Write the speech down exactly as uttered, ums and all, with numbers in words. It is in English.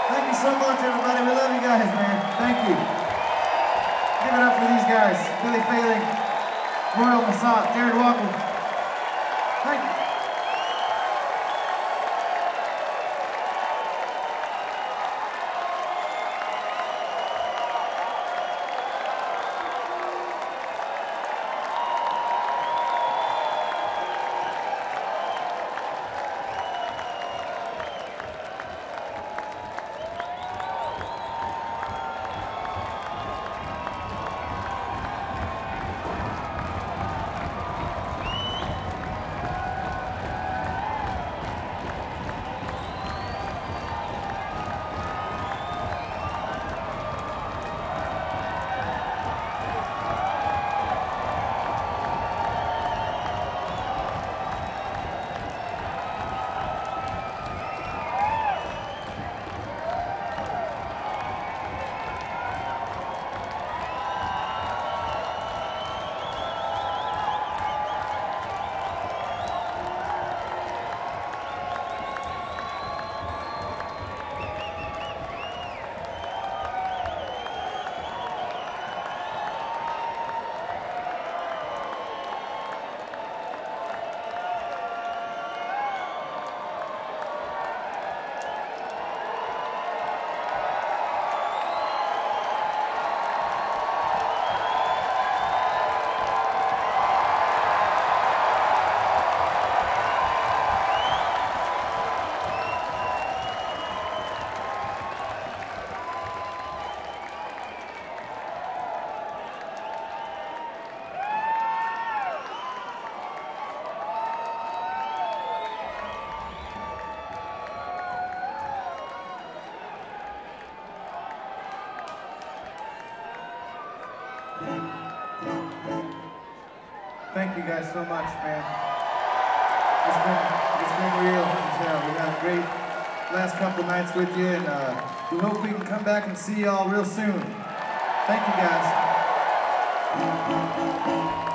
Thank you so much, everybody. We love you guys, man. Thank you. Give it up for these guys. Billy Failing, Royal Massat, Jared Walker. Thank you. Thank you guys so much, man. It's been, it's been real. Yeah, we had a great last couple nights with you, and uh, we hope we can come back and see y'all real soon. Thank you, guys.